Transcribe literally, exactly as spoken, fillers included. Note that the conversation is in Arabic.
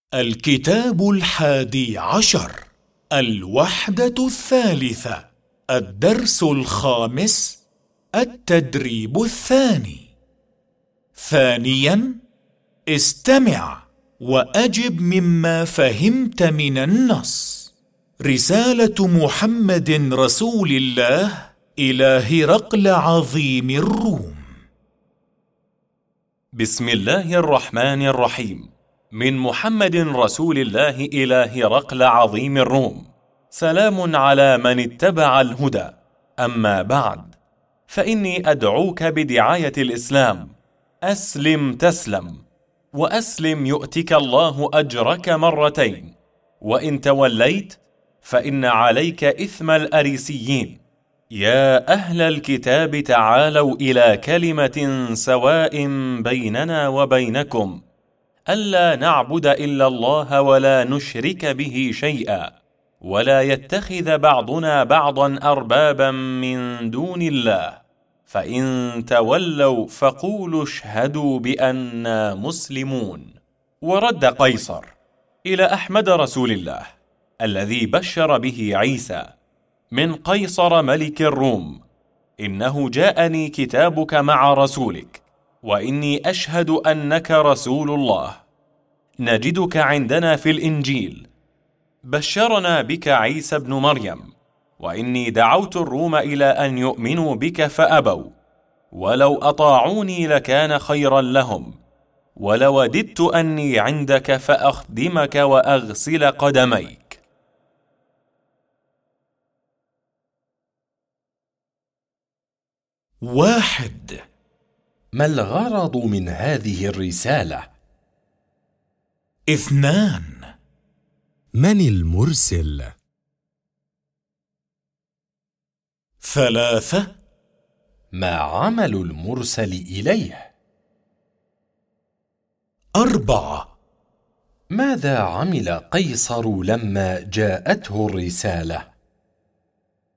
الكتاب الحادي عشر، الوحدة الثالثة، الدرس الخامس، التدريب الثاني. ثانياً: استمع وأجب مما فهمت من النص. رسالة محمد رسول الله إلى هرقل عظيم الروم. بسم الله الرحمن الرحيم. من محمد رسول الله إلى هرقل عظيم الروم. سلام على من اتبع الهدى. أما بعد، فإني أدعوك بدعاية الإسلام. أسلم تسلم، وأسلم يؤتك الله أجرك مرتين، وإن توليت فإن عليك إثم الأريسيين. يا أهل الكتاب تعالوا إلى كلمة سواء بيننا وبينكم ألا نعبد إلا الله ولا نشرك به شيئا، ولا يتخذ بعضنا بعضا أربابا من دون الله، فإن تولوا فقولوا اشهدوا بأننا مسلمون. ورد قيصر إلى أحمد رسول الله الذي بشر به عيسى من قيصر ملك الروم: إنه جاءني كتابك مع رسولك، وإني أشهد أنك رسول الله. نجدك عندنا في الإنجيل. بشرنا بك عيسى بن مريم، وإني دعوت الروم إلى أن يؤمنوا بك فأبوا، ولو أطاعوني لكان خيرا لهم، ولوددت أني عندك فأخدمك وأغسل قدميك. واحد: ما الغرض من هذه الرسالة؟ اثنان: من المرسل؟ ثلاثة: ما عمل المرسل إليه؟ أربعة: ماذا عمل قيصر لما جاءته الرسالة؟